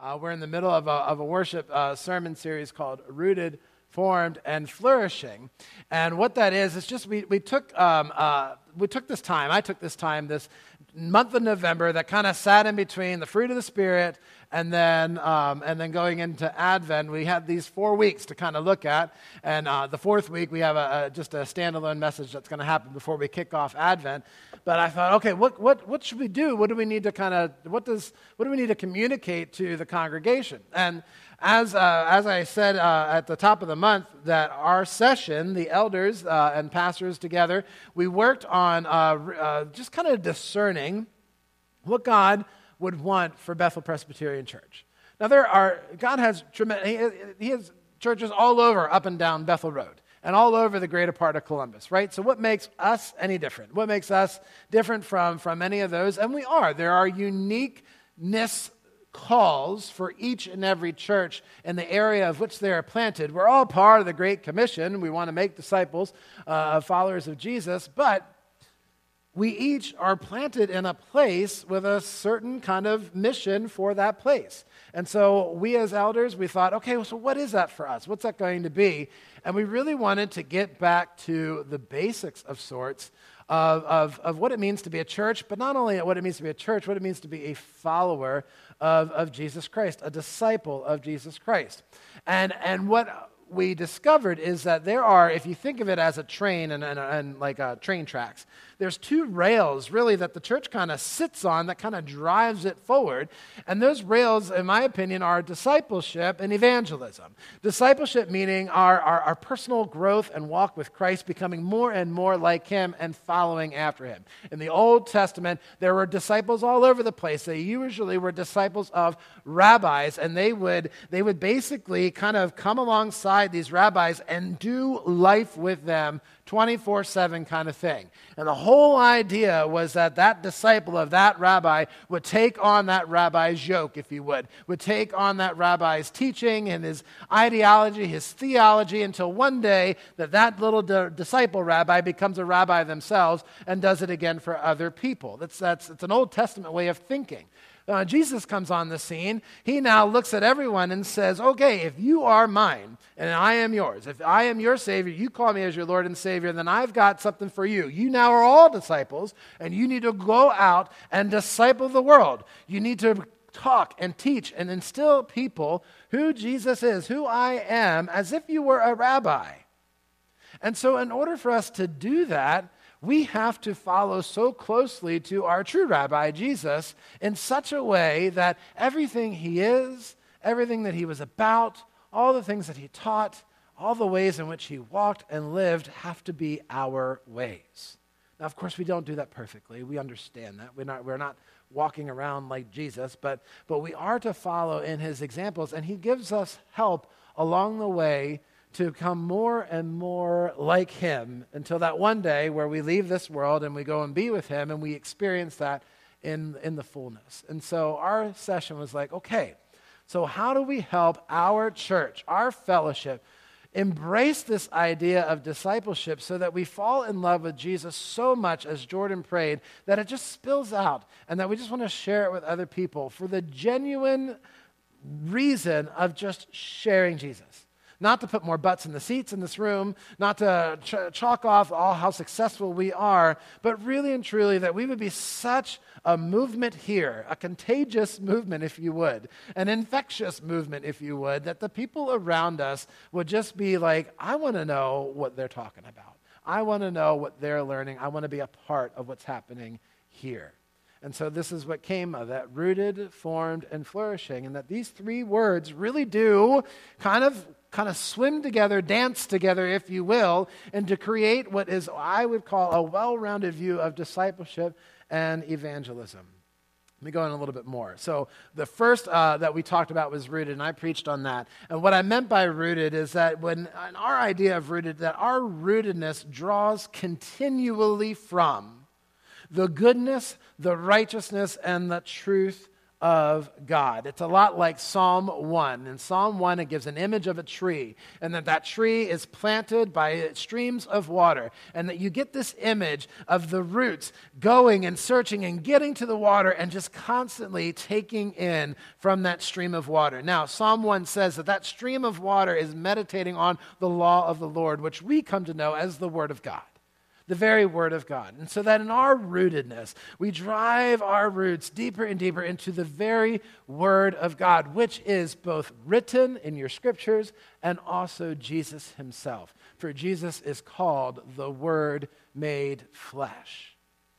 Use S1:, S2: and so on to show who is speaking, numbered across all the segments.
S1: We're in the middle of a worship sermon series called Rooted, Formed, and Flourishing. And what that is just we took this time, I took this time, this month of November that kind of sat in between the fruit of the Spirit and then going into Advent. We had these 4 weeks to kind of look at, and the fourth week we have just a standalone message that's going to happen before we kick off Advent. But I thought, okay, what should we do? What do we need to what do we need to communicate to the congregation? And as I said at the top of the month, that our session, the elders and pastors together, we worked on just kind of discerning what God would want for Bethel Presbyterian Church. Now God has He has churches all over up and down Bethel Road and all over the greater part of Columbus, right? So what makes us any different? What makes us different from any of those? And there are uniqueness calls for each and every church in the area of which they are planted. We're all part of the Great Commission. We want to make disciples, followers of Jesus, but we each are planted in a place with a certain kind of mission for that place. And so we as elders, we thought, okay, so what is that for us? What's that going to be? And we really wanted to get back to the basics of sorts of what it means to be a church, but not only what it means to be a church, what it means to be a follower of Jesus Christ, a disciple of Jesus Christ. And what we discovered is that there are, if you think of it as a train and like train tracks, there's two rails really that the church kind of sits on that kind of drives it forward. And those rails, in my opinion, are discipleship and evangelism. Discipleship meaning our personal growth and walk with Christ, becoming more and more like Him and following after Him. In the Old Testament, there were disciples all over the place. They usually were disciples of rabbis, and they would basically kind of come alongside these rabbis and do life with them 24/7 kind of thing. And the whole idea was that disciple of that rabbi would take on that rabbi's yoke, if you would take on that rabbi's teaching and his ideology, his theology, until one day that little disciple rabbi becomes a rabbi themselves and does it again for other people. It's an Old Testament way of thinking. Jesus comes on the scene. He now looks at everyone and says, okay, if you are mine and I am yours, if I am your Savior, you call me as your Lord and Savior, then I've got something for you. You now are all disciples, and you need to go out and disciple the world. You need to talk and teach and instill people who Jesus is, who I am, as if you were a rabbi. And so in order for us to do that, we have to follow so closely to our true rabbi, Jesus, in such a way that everything He is, everything that He was about, all the things that He taught, all the ways in which He walked and lived have to be our ways. Now, of course, we don't do that perfectly. We understand that. We're not walking around like Jesus, but we are to follow in His examples, and He gives us help along the way to become more and more like Him until that one day where we leave this world and we go and be with Him and we experience that in the fullness. And so our session was like, okay, so how do we help our church, our fellowship, embrace this idea of discipleship so that we fall in love with Jesus so much, as Jordan prayed, that it just spills out and that we just want to share it with other people for the genuine reason of just sharing Jesus. Not to put more butts in the seats in this room, not to chalk off all how successful we are, but really and truly that we would be such a movement here, a contagious movement, if you would, an infectious movement, if you would, that the people around us would just be like, I want to know what they're talking about. I want to know what they're learning. I want to be a part of what's happening here. And so this is what came of that: rooted, formed, and flourishing. And that these three words really do kind of swim together, dance together, if you will, and to create what is, I would call, a well-rounded view of discipleship and evangelism. Let me go in a little bit more. So the first that we talked about was rooted, and I preached on that. And what I meant by rooted is that when our idea of rooted, that our rootedness draws continually from the goodness, the righteousness, and the truth of God. It's a lot like Psalm 1. In Psalm 1, it gives an image of a tree, and that tree is planted by streams of water, and that you get this image of the roots going and searching and getting to the water and just constantly taking in from that stream of water. Now, Psalm 1 says that stream of water is meditating on the law of the Lord, which we come to know as the Word of God. The very Word of God. And so that in our rootedness, we drive our roots deeper and deeper into the very Word of God, which is both written in your scriptures and also Jesus himself. For Jesus is called the Word made flesh.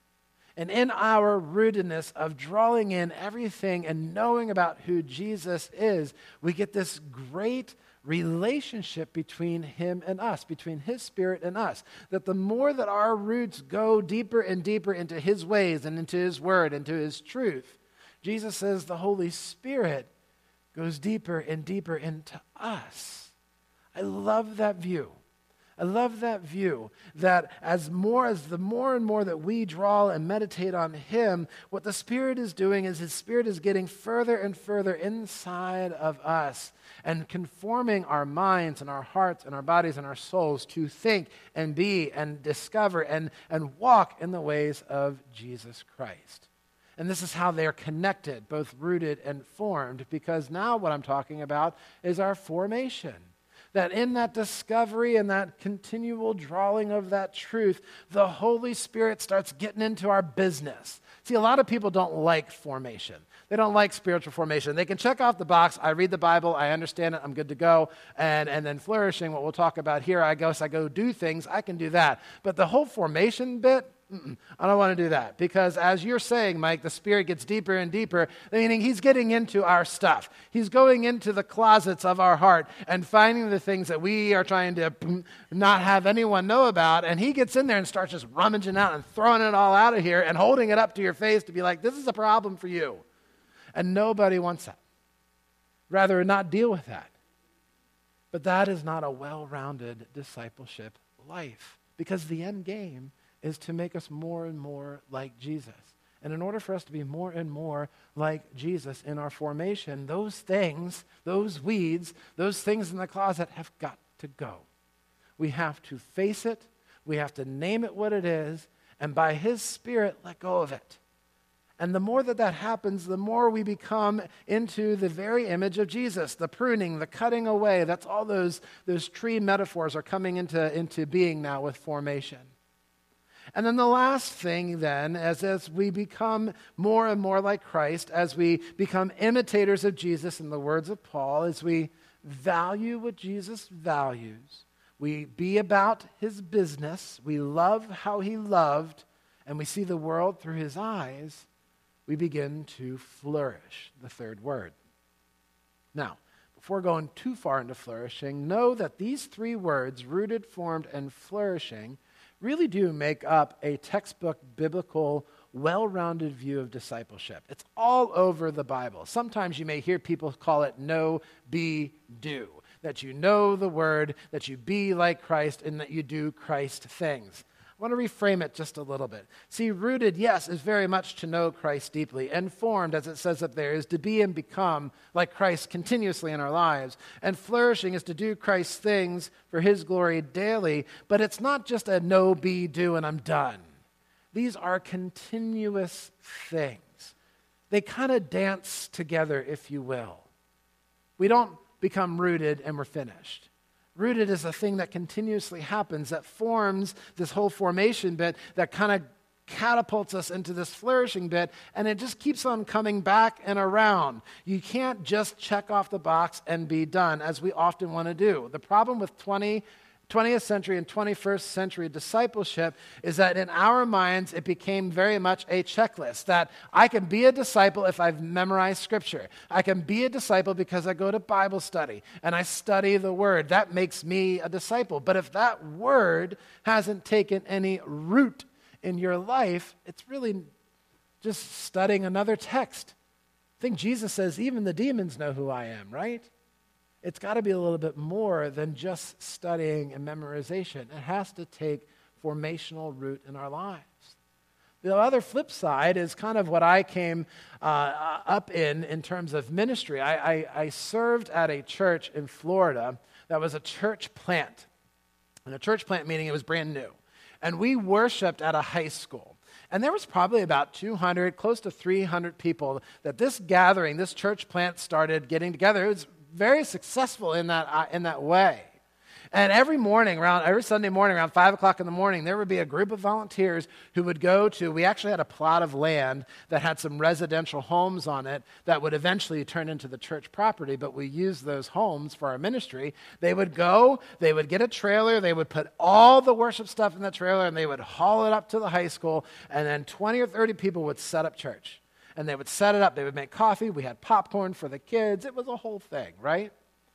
S1: And in our rootedness of drawing in everything and knowing about who Jesus is, we get this great relationship between him and us, between his Spirit and us. That the more that our roots go deeper and deeper into his ways and into his word, into his truth, Jesus says the Holy Spirit goes deeper and deeper into us. I love that view. I love that view that the more and more that we draw and meditate on him, what the Spirit is doing is his Spirit is getting further and further inside of us and conforming our minds and our hearts and our bodies and our souls to think and be and discover and walk in the ways of Jesus Christ. And this is how they're connected, both rooted and formed, because now what I'm talking about is our formation. That in that discovery and that continual drawing of that truth, the Holy Spirit starts getting into our business. See, a lot of people don't like formation. They don't like spiritual formation. They can check off the box, I read the Bible, I understand it, I'm good to go. And then flourishing, what we'll talk about here, I go do things, I can do that. But the whole formation bit, I don't want to do that, because as you're saying, Mike, the Spirit gets deeper and deeper, meaning he's getting into our stuff. He's going into the closets of our heart and finding the things that we are trying to not have anyone know about, and he gets in there and starts just rummaging out and throwing it all out of here and holding it up to your face to be like, this is a problem for you. And nobody wants that. Rather not deal with that. But that is not a well-rounded discipleship life, because the end game is to make us more and more like Jesus. And in order for us to be more and more like Jesus in our formation, those things, those weeds, those things in the closet have got to go. We have to face it, we have to name it what it is, and by his Spirit, let go of it. And the more that happens, the more we become into the very image of Jesus, the pruning, the cutting away. That's all those tree metaphors are coming into being now with formation. And then the last thing then, as we become more and more like Christ, as we become imitators of Jesus in the words of Paul, as we value what Jesus values, we be about his business, we love how he loved, and we see the world through his eyes, we begin to flourish, the third word. Now, before going too far into flourishing, know that these three words, rooted, formed, and flourishing, really do make up a textbook, biblical, well-rounded view of discipleship. It's all over the Bible. Sometimes you may hear people call it know, be, do. That you know the word, that you be like Christ, and that you do Christ things. I want to reframe it just a little bit. See, rooted, yes, is very much to know Christ deeply. And formed, as it says up there, is to be and become like Christ continuously in our lives. And flourishing is to do Christ's things for his glory daily. But it's not just a know, be, do, and I'm done. These are continuous things. They kind of dance together, if you will. We don't become rooted and we're finished. Rooted is a thing that continuously happens, that forms this whole formation bit, that kind of catapults us into this flourishing bit, and it just keeps on coming back and around. You can't just check off the box and be done, as we often want to do. The problem with 20th century and 21st century discipleship is that in our minds it became very much a checklist, that I can be a disciple if I've memorized Scripture. I can be a disciple because I go to Bible study and I study the Word. That makes me a disciple. But if that Word hasn't taken any root in your life, it's really just studying another text. I think Jesus says, even the demons know who I am, right? It's got to be a little bit more than just studying and memorization. It has to take formational root in our lives. The other flip side is kind of what I came up in terms of ministry. I served at a church in Florida that was a church plant. And a church plant meaning it was brand new. And we worshiped at a high school. And there was probably about 200, close to 300 people that this gathering, this church plant started getting together. It was very successful in that way. And every Sunday morning around 5 o'clock in the morning, there would be a group of volunteers who would go to, we actually had a plot of land that had some residential homes on it that would eventually turn into the church property, but we used those homes for our ministry. They would go, they would get a trailer, they would put all the worship stuff in the trailer, and they would haul it up to the high school, and then 20 or 30 people would set up church. And they would set it up, they would make coffee, we had popcorn for the kids, it was a whole thing, right?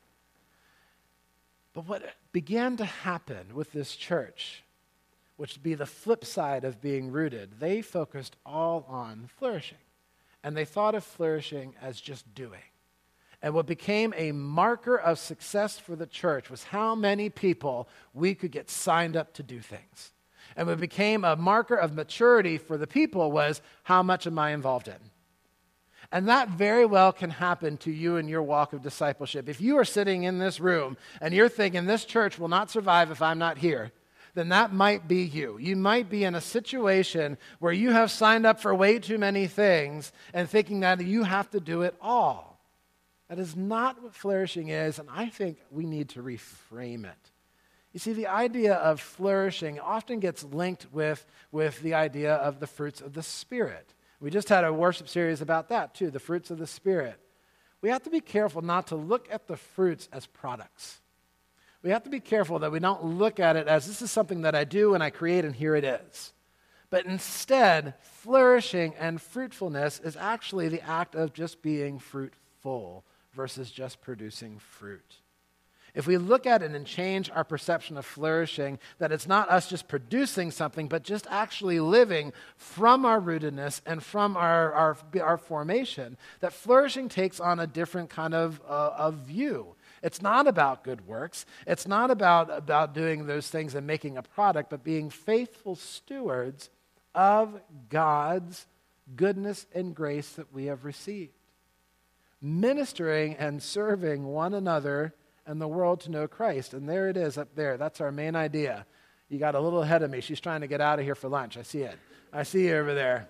S1: But what began to happen with this church, which would be the flip side of being rooted, they focused all on flourishing. And they thought of flourishing as just doing. And what became a marker of success for the church was how many people we could get signed up to do things. And what became a marker of maturity for the people was, how much am I involved in? And that very well can happen to you in your walk of discipleship. If you are sitting in this room and you're thinking, this church will not survive if I'm not here, then that might be you. You might be in a situation where you have signed up for way too many things and thinking that you have to do it all. That is not what flourishing is, and I think we need to reframe it. You see, the idea of flourishing often gets linked with the idea of the fruits of the Spirit. We just had a worship series about that too, the fruits of the Spirit. We have to be careful not to look at the fruits as products. We have to be careful that we don't look at it as this is something that I do and I create and here it is. But instead, flourishing and fruitfulness is actually the act of just being fruitful versus just producing fruit. If we look at it and change our perception of flourishing, that it's not us just producing something, but just actually living from our rootedness and from our formation, that flourishing takes on a different kind of view. It's not about good works. It's not about doing those things and making a product, but being faithful stewards of God's goodness and grace that we have received. Ministering and serving one another and the world to know Christ. And there it is up there. That's our main idea. You got a little ahead of me. She's trying to get out of here for lunch. I see it. I see you over there.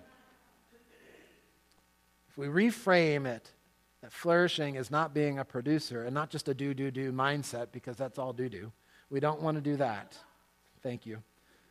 S1: If we reframe it, that flourishing is not being a producer and not just a do mindset, because that's all do. We don't want to do that. Thank you.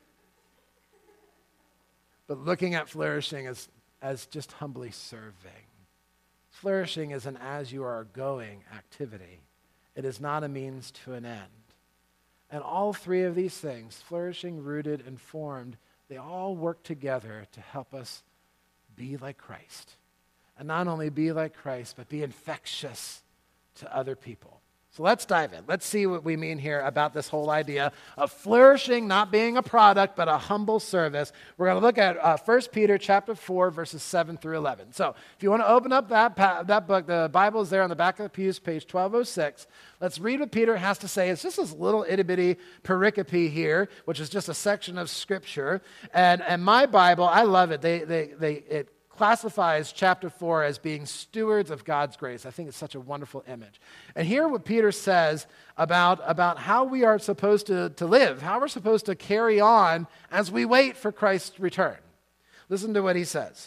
S1: But looking at flourishing as just humbly serving. Flourishing is an as you are going activity. It is not a means to an end. And all three of these things, flourishing, rooted, and formed, they all work together to help us be like Christ. And not only be like Christ, but be infectious to other people. So let's dive in. Let's see what we mean here about this whole idea of flourishing, not being a product, but a humble service. We're going to look at 1 Peter chapter 4, verses 7 through 11. So if you want to open up that book, the Bible is there on the back of the pews, page 1206. Let's read what Peter has to say. It's just this little itty-bitty pericope here, which is just a section of Scripture. And my Bible, I love it. It classifies chapter 4 as being stewards of God's grace. I think it's such a wonderful image. And here what Peter says about how we are supposed to live, how we're supposed to carry on as we wait for Christ's return. Listen to what he says.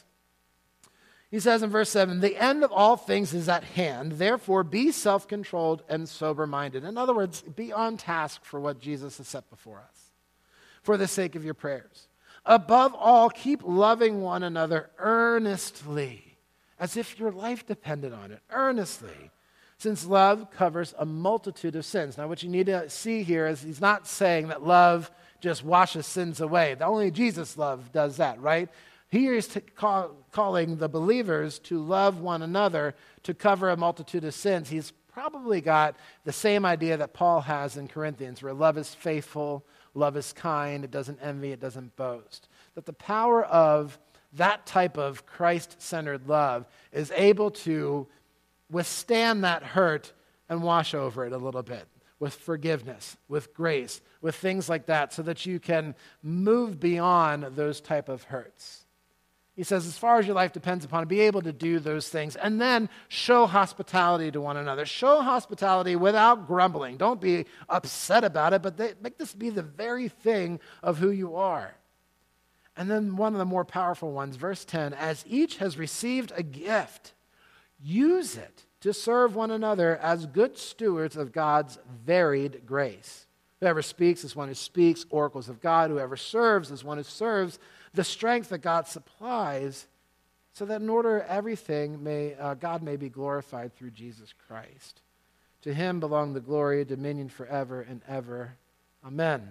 S1: He says in verse 7, "The end of all things is at hand, therefore be self-controlled and sober-minded." In other words, be on task for what Jesus has set before us, for the sake of your prayers. "Above all, keep loving one another earnestly, as if your life depended on it, earnestly, since love covers a multitude of sins." Now, what you need to see here is he's not saying that love just washes sins away. Only Jesus' love does that, right? Here he's calling the believers to love one another to cover a multitude of sins. He's probably got the same idea that Paul has in Corinthians, where love is faithful, love is kind, it doesn't envy, it doesn't boast. That the power of that type of Christ-centered love is able to withstand that hurt and wash over it a little bit with forgiveness, with grace, with things like that, so that you can move beyond those type of hurts. He says, as far as your life depends upon it, be able to do those things. And then show hospitality to one another. Show hospitality without grumbling. Don't be upset about it, but make this be the very thing of who you are. And then one of the more powerful ones, verse 10, as each has received a gift, use it to serve one another as good stewards of God's varied grace. Whoever speaks is one who speaks oracles of God. Whoever serves is one who serves the strength that God supplies, so that in order everything God may be glorified through Jesus Christ. To him belong the glory, dominion forever and ever. Amen.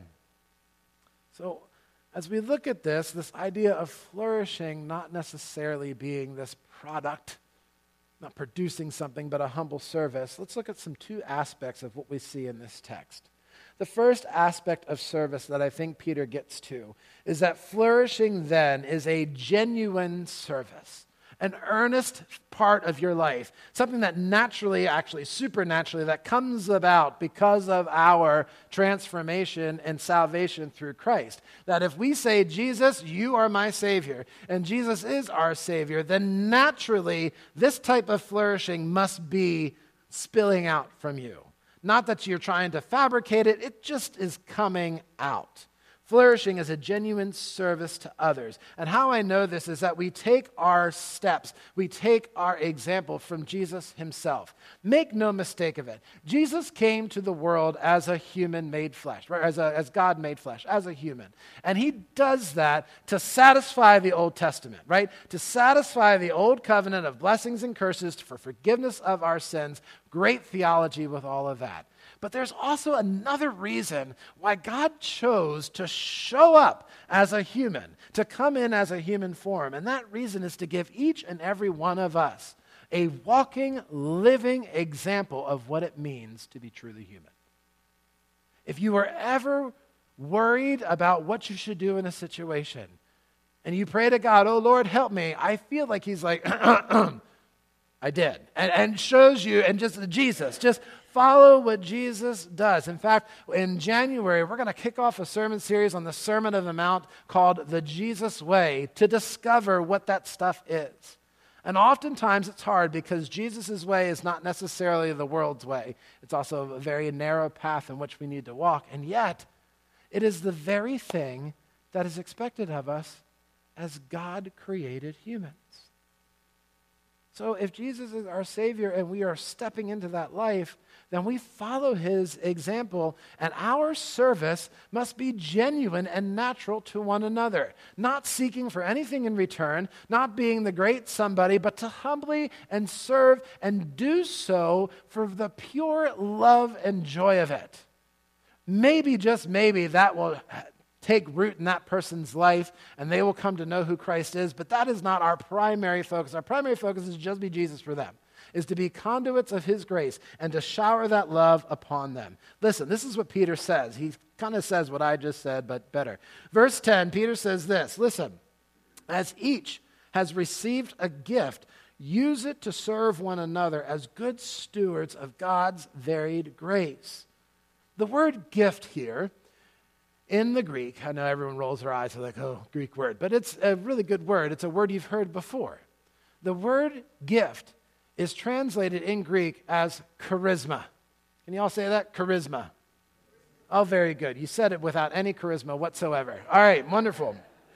S1: So as we look at this idea of flourishing not necessarily being this product, not producing something, but a humble service, let's look at two aspects of what we see in this text. The first aspect of service that I think Peter gets to is that flourishing then is a genuine service, an earnest part of your life, something that naturally, actually supernaturally, that comes about because of our transformation and salvation through Christ. That if we say, Jesus, you are my Savior, and Jesus is our Savior, then naturally this type of flourishing must be spilling out from you. Not that you're trying to fabricate it, it just is coming out. Flourishing is a genuine service to others. And how I know this is that we take our steps, we take our example from Jesus himself. Make no mistake of it. Jesus came to the world as a human made flesh, right? As God made flesh, as a human. And he does that to satisfy the Old Testament, right? To satisfy the old covenant of blessings and curses for forgiveness of our sins. Great theology with all of that. But there's also another reason why God chose to show up as a human, to come in as a human form. And that reason is to give each and every one of us a walking, living example of what it means to be truly human. If you were ever worried about what you should do in a situation, and you pray to God, oh Lord, help me, I feel like he's like, I did. And shows you, and just Jesus, just follow what Jesus does. In fact, in January, we're going to kick off a sermon series on the Sermon on the Mount called The Jesus Way to discover what that stuff is. And oftentimes it's hard because Jesus' way is not necessarily the world's way. It's also a very narrow path in which we need to walk. And yet, it is the very thing that is expected of us as God created humans. So if Jesus is our Savior and we are stepping into that life, then we follow his example, and our service must be genuine and natural to one another, not seeking for anything in return, not being the great somebody, but to humbly and serve and do so for the pure love and joy of it. Maybe, just maybe, that will take root in that person's life and they will come to know who Christ is, but that is not our primary focus. Our primary focus is just be Jesus for them, is to be conduits of his grace and to shower that love upon them. Listen, this is what Peter says. He kind of says what I just said, but better. Verse 10, Peter says this, listen, as each has received a gift, use it to serve one another as good stewards of God's varied grace. The word gift here, in the Greek, I know everyone rolls their eyes, they're like, oh, Greek word, but it's a really good word. It's a word you've heard before. The word gift is translated in Greek as charisma. Can you all say that? Charisma. Oh, very good. You said it without any charisma whatsoever. All right, wonderful.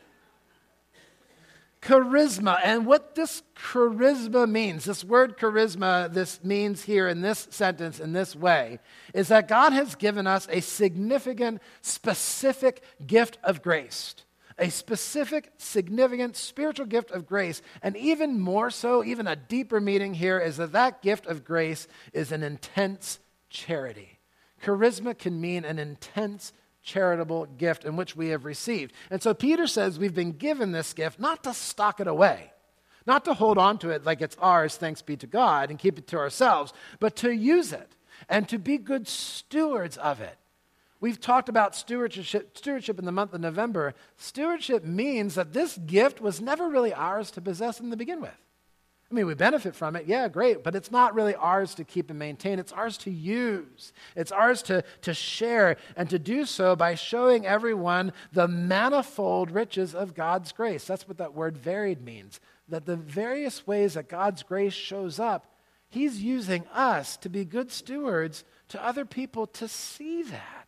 S1: Charisma, and what this charisma means, this word charisma, this means here in this sentence, in this way, is that God has given us a significant, specific gift of grace. A specific, significant spiritual gift of grace. And even more so, even a deeper meaning here is that gift of grace is an intense charity. Charisma can mean an intense charitable gift in which we have received. And so Peter says we've been given this gift not to stock it away, not to hold on to it like it's ours, thanks be to God, and keep it to ourselves, but to use it and to be good stewards of it. We've talked about stewardship in the month of November. Stewardship means that this gift was never really ours to possess in the begin with. I mean, we benefit from it, yeah, great, but it's not really ours to keep and maintain. It's ours to use. It's ours to share, and to do so by showing everyone the manifold riches of God's grace. That's what that word varied means, that the various ways that God's grace shows up, he's using us to be good stewards to other people to see that.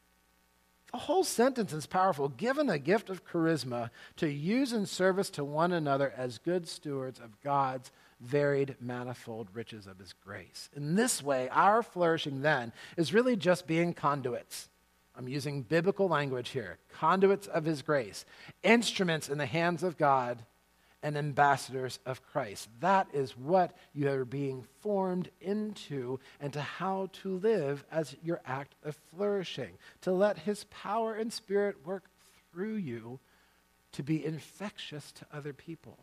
S1: The whole sentence is powerful. Given a gift of charisma to use in service to one another as good stewards of God's varied, manifold riches of his grace. In this way, our flourishing then is really just being conduits. I'm using biblical language here. Conduits of his grace. Instruments in the hands of God and ambassadors of Christ. That is what you are being formed into, and to how to live as your act of flourishing. To let his power and spirit work through you to be infectious to other people.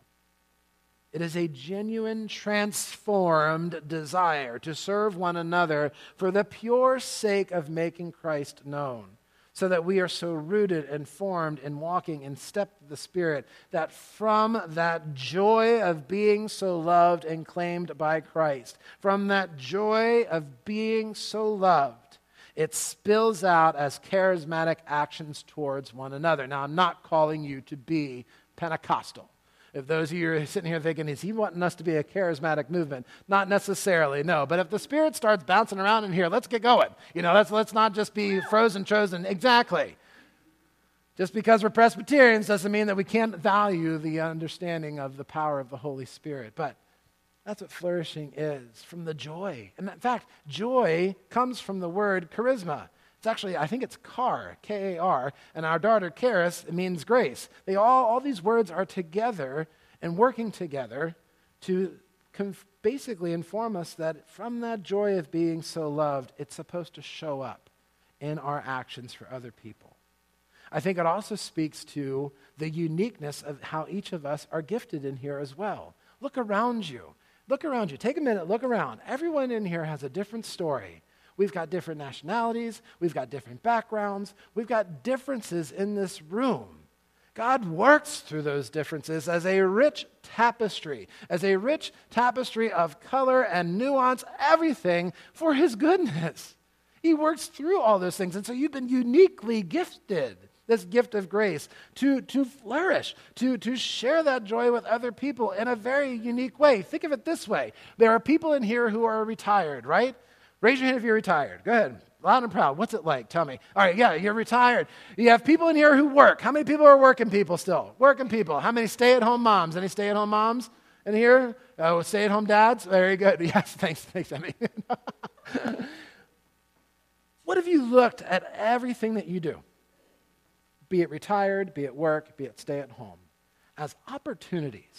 S1: It is a genuine, transformed desire to serve one another for the pure sake of making Christ known, so that we are so rooted and formed in walking in step with the Spirit that from that joy of being so loved and claimed by Christ, from that joy of being so loved, it spills out as charismatic actions towards one another. Now, I'm not calling you to be Pentecostal. If those of you are sitting here thinking, is he wanting us to be a charismatic movement? Not necessarily, no. But if the Spirit starts bouncing around in here, let's get going. Let's not just be frozen, chosen. Exactly. Just because we're Presbyterians doesn't mean that we can't value the understanding of the power of the Holy Spirit. But that's what flourishing is, from the joy. And in fact, joy comes from the word charisma. It's actually, I think it's Kar, K-A-R, and our daughter Charis, it means grace. All these words are together and working together to basically inform us that from that joy of being so loved, it's supposed to show up in our actions for other people. I think it also speaks to the uniqueness of how each of us are gifted in here as well. Look around you. Look around you. Take a minute, look around. Everyone in here has a different story. We've got different nationalities. We've got different backgrounds. We've got differences in this room. God works through those differences as a rich tapestry of color and nuance, everything for his goodness. He works through all those things. And so you've been uniquely gifted, this gift of grace, to flourish, to share that joy with other people in a very unique way. Think of it this way. There are people in here who are retired, right? Raise your hand if you're retired. Go ahead. Loud and proud. What's it like? Tell me. All right, yeah, you're retired. You have people in here who work. How many people are working people still? Working people. How many stay-at-home moms? Any stay-at-home moms in here? Oh, stay-at-home dads? Very good. Yes, thanks, Emmy. What have you looked at everything that you do, be it retired, be it work, be it stay-at-home, as opportunities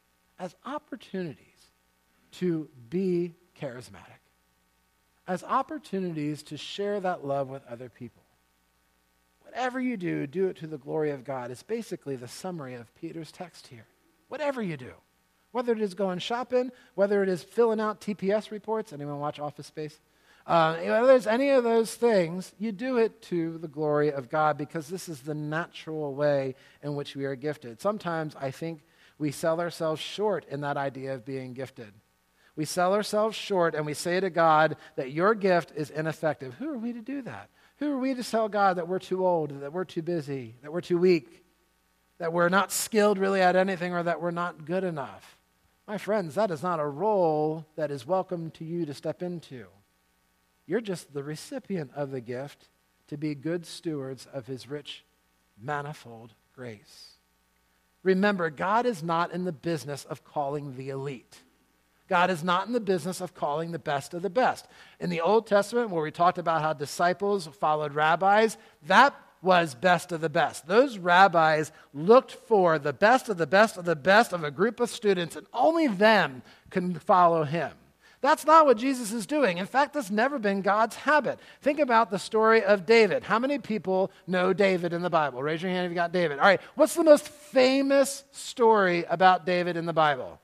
S1: to be charismatic? As opportunities to share that love with other people. Whatever you do, do it to the glory of God. It's basically the summary of Peter's text here. Whatever you do, whether it is going shopping, whether it is filling out TPS reports. Anyone watch Office Space? Whether it's any of those things, you do it to the glory of God, because this is the natural way in which we are gifted. Sometimes I think we sell ourselves short in that idea of being gifted. We sell ourselves short and we say to God that your gift is ineffective. Who are we to do that? Who are we to tell God that we're too old, that we're too busy, that we're too weak, that we're not skilled really at anything, or that we're not good enough? My friends, that is not a role that is welcome to you to step into. You're just the recipient of the gift to be good stewards of his rich, manifold grace. Remember, God is not in the business of calling the elite. God is not in the business of calling the best of the best. In the Old Testament, where we talked about how disciples followed rabbis, that was best of the best. Those rabbis looked for the best of the best of the best of a group of students, and only them could follow him. That's not what Jesus is doing. In fact, that's never been God's habit. Think about the story of David. How many people know David in the Bible? Raise your hand if you got David. All right, what's the most famous story about David in the Bible?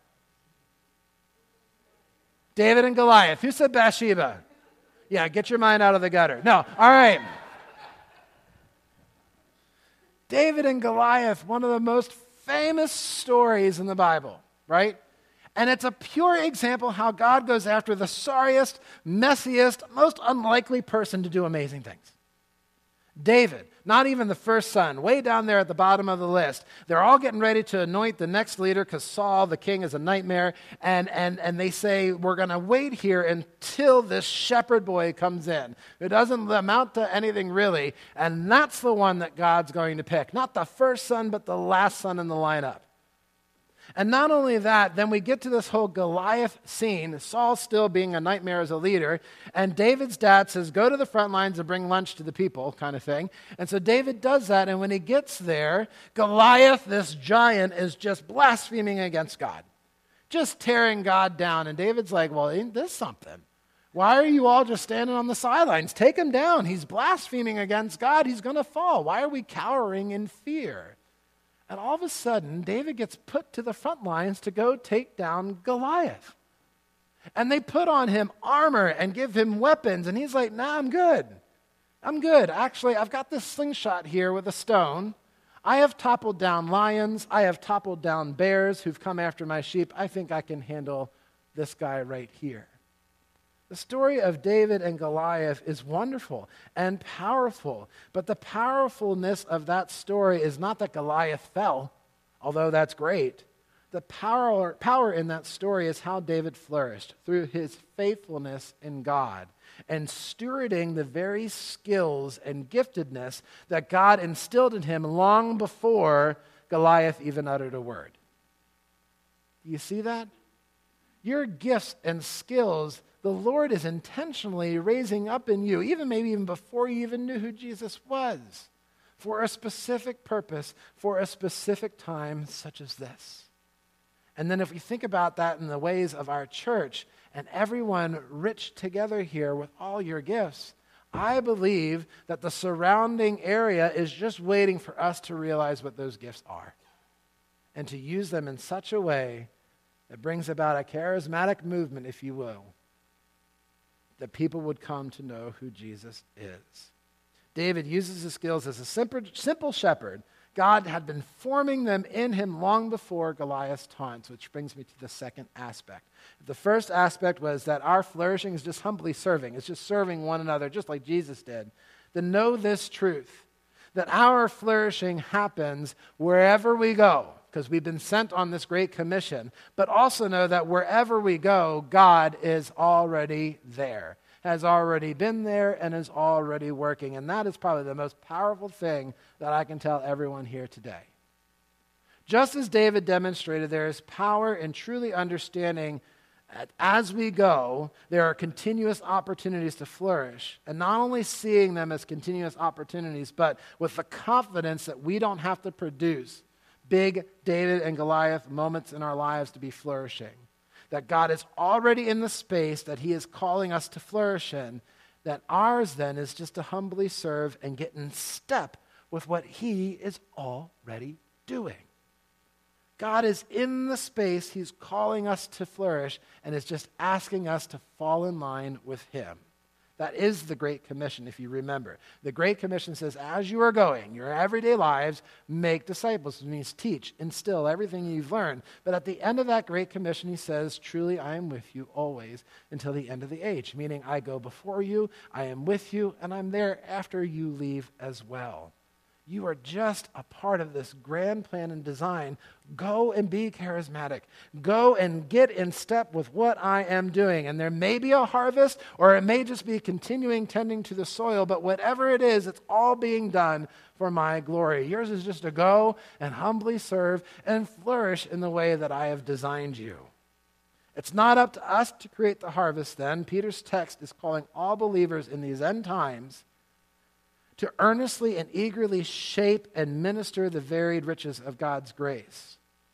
S1: David and Goliath. Who said Bathsheba? Yeah, get your mind out of the gutter. No, all right. David and Goliath, one of the most famous stories in the Bible, right? And it's a pure example how God goes after the sorriest, messiest, most unlikely person to do amazing things. David, not even the first son, way down there at the bottom of the list. They're all getting ready to anoint the next leader because Saul, the king, is a nightmare. And they say, we're going to wait here until this shepherd boy comes in. It doesn't amount to anything really. And that's the one that God's going to pick. Not the first son, but the last son in the lineup. And not only that, then we get to this whole Goliath scene, Saul still being a nightmare as a leader, and David's dad says, go to the front lines and bring lunch to the people, kind of thing. And so David does that, and when he gets there, Goliath, this giant, is just blaspheming against God, just tearing God down. And David's like, well, ain't this something? Why are you all just standing on the sidelines? Take him down. He's blaspheming against God. He's going to fall. Why are we cowering in fear? And all of a sudden, David gets put to the front lines to go take down Goliath. And they put on him armor and give him weapons. And he's like, nah, I'm good. I'm good. Actually, I've got this slingshot here with a stone. I have toppled down lions. I have toppled down bears who've come after my sheep. I think I can handle this guy right here. The story of David and Goliath is wonderful and powerful, but the powerfulness of that story is not that Goliath fell, although that's great. The power in that story is how David flourished through his faithfulness in God and stewarding the very skills and giftedness that God instilled in him long before Goliath even uttered a word. Do you see that? Your gifts and skills, the Lord is intentionally raising up in you, maybe even before you even knew who Jesus was, for a specific purpose, for a specific time such as this. And then if we think about that in the ways of our church and everyone rich together here with all your gifts, I believe that the surrounding area is just waiting for us to realize what those gifts are and to use them in such a way that brings about a charismatic movement, if you will, that people would come to know who Jesus is. David uses his skills as a simple shepherd. God had been forming them in him long before Goliath's taunts, which brings me to the second aspect. The first aspect was that our flourishing is just humbly serving. It's just serving one another, just like Jesus did. Then know this truth, that our flourishing happens wherever we go, because we've been sent on this great commission, but also know that wherever we go, God is already there, has already been there, and is already working. And that is probably the most powerful thing that I can tell everyone here today. Just as David demonstrated, there is power in truly understanding that as we go, there are continuous opportunities to flourish, and not only seeing them as continuous opportunities, but with the confidence that we don't have to produce big David and Goliath moments in our lives to be flourishing. That God is already in the space that he is calling us to flourish in, that ours then is just to humbly serve and get in step with what he is already doing. God is in the space he's calling us to flourish and is just asking us to fall in line with him. That is the Great Commission, if you remember. The Great Commission says, as you are going, your everyday lives, make disciples. It means teach, instill everything you've learned. But at the end of that Great Commission, he says, truly, I am with you always until the end of the age. Meaning, I go before you, I am with you, and I'm there after you leave as well. You are just a part of this grand plan and design. Go and be charismatic. Go and get in step with what I am doing. And there may be a harvest, or it may just be continuing tending to the soil, but whatever it is, it's all being done for my glory. Yours is just to go and humbly serve and flourish in the way that I have designed you. It's not up to us to create the harvest then. Peter's text is calling all believers in these end times to earnestly and eagerly shape and minister the varied riches of God's grace.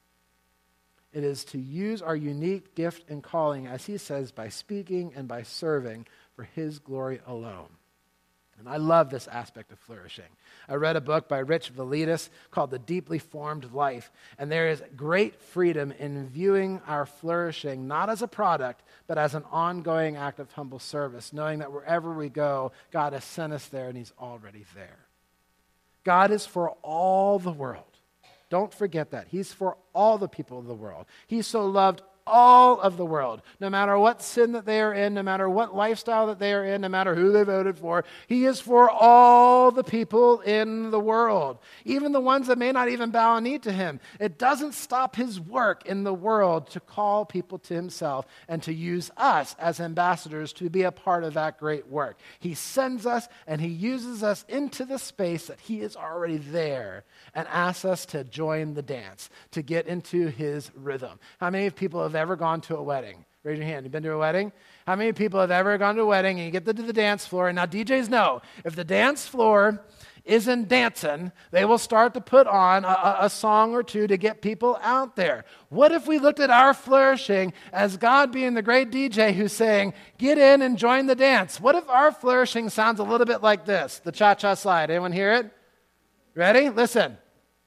S1: It is to use our unique gift and calling, as he says, by speaking and by serving for his glory alone. And I love this aspect of flourishing. I read a book by Rich Validas called The Deeply Formed Life, and there is great freedom in viewing our flourishing not as a product, but as an ongoing act of humble service, knowing that wherever we go, God has sent us there and he's already there. God is for all the world. Don't forget that. He's for all the people of the world. He so loved all of the world, no matter what sin that they are in, no matter what lifestyle that they are in, no matter who they voted for. He is for all the people in the world, even the ones that may not even bow a knee to him. It doesn't stop his work in the world to call people to himself and to use us as ambassadors to be a part of that great work. He sends us and he uses us into the space that he is already there and asks us to join the dance, to get into his rhythm. How many people have ever gone to a wedding? Raise your hand. You been to a wedding? How many people have ever gone to a wedding and you get to the dance floor? And now DJs know, if the dance floor isn't dancing, they will start to put on a song or two to get people out there. What if we looked at our flourishing as God being the great DJ who's saying, get in and join the dance? What if our flourishing sounds a little bit like this, the cha-cha slide? Anyone hear it? Ready? Listen.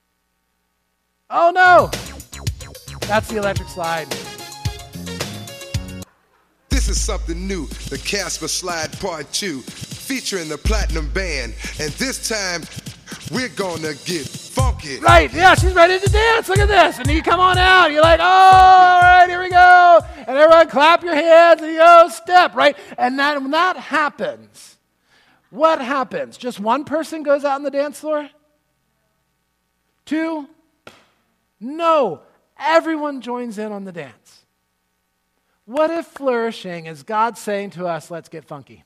S1: Oh no! That's the electric slide.
S2: This is something new, the Casper Slide Part 2, featuring the Platinum Band. And this time, we're gonna get funky.
S1: Right, yeah, she's ready to dance. Look at this. And you come on out. You're like, oh, all right, here we go. And everyone clap your hands and you go, step, right? And then when that happens, what happens? Just one person goes out on the dance floor? Two? No, everyone joins in on the dance. What if flourishing is God saying to us, let's get funky?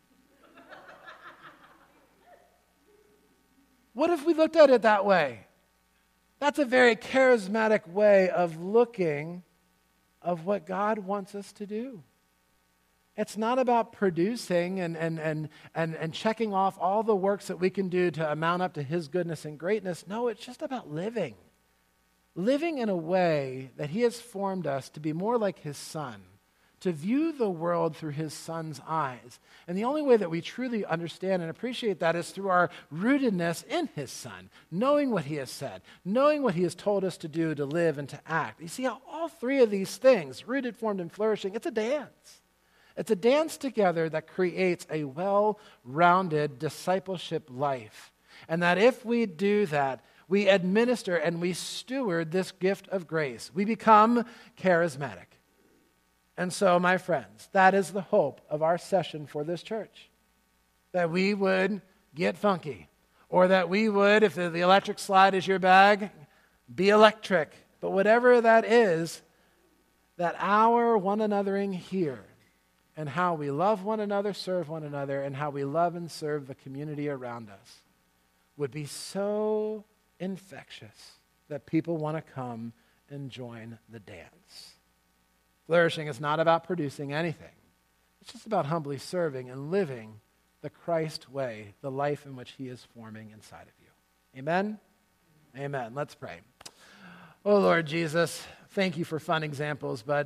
S1: What if we looked at it that way? That's a very charismatic way of looking of what God wants us to do. It's not about producing and checking off all the works that we can do to amount up to his goodness and greatness. No, it's just about living. Living in a way that he has formed us to be more like his son, to view the world through his son's eyes. And the only way that we truly understand and appreciate that is through our rootedness in his son, knowing what he has said, knowing what he has told us to do, to live, and to act. You see how all three of these things, rooted, formed, and flourishing, it's a dance. It's a dance together that creates a well-rounded discipleship life. And that if we do that, we administer and we steward this gift of grace. We become charismatic. And so, my friends, that is the hope of our session for this church. That we would get funky. Or that we would, if the electric slide is your bag, be electric. But whatever that is, that our one anothering here and how we love one another, serve one another, and how we love and serve the community around us would be so infectious that people want to come and join the dance. Flourishing is not about producing anything. It's just about humbly serving and living the Christ way, the life in which he is forming inside of you. Amen? Amen. Let's pray. Oh, Lord Jesus, thank you for fun examples, but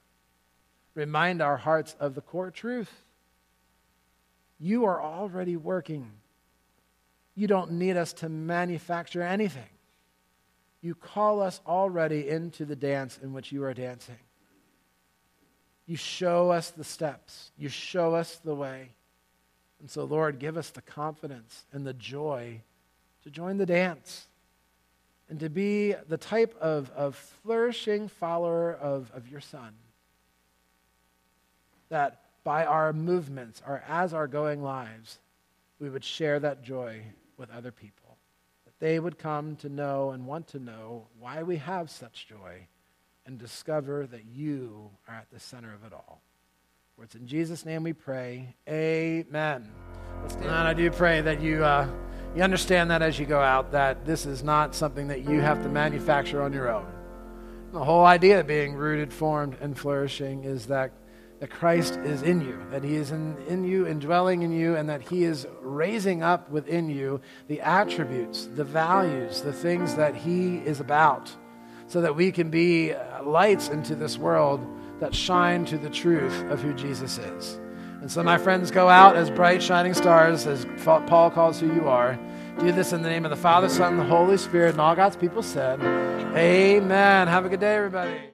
S1: remind our hearts of the core truth. You are already working. You don't need us to manufacture anything. You call us already into the dance in which you are dancing. You show us the steps. You show us the way. And so, Lord, give us the confidence and the joy to join the dance and to be the type of flourishing follower of your Son. That by our movements, or as our going lives, we would share that joy with other people. That they would come to know and want to know why we have such joy and discover that you are at the center of it all. For it's in Jesus' name we pray. Amen. And I do pray that you understand that as you go out, that this is not something that you have to manufacture on your own. The whole idea of being rooted, formed, and flourishing is that Christ is in you, that he is in you, indwelling in you, and that he is raising up within you the attributes, the values, the things that he is about, so that we can be lights into this world that shine to the truth of who Jesus is. And so, my friends, go out as bright shining stars, as Paul calls who you are. Do this in the name of the Father, Son, and the Holy Spirit, and all God's people said, amen. Have a good day, everybody.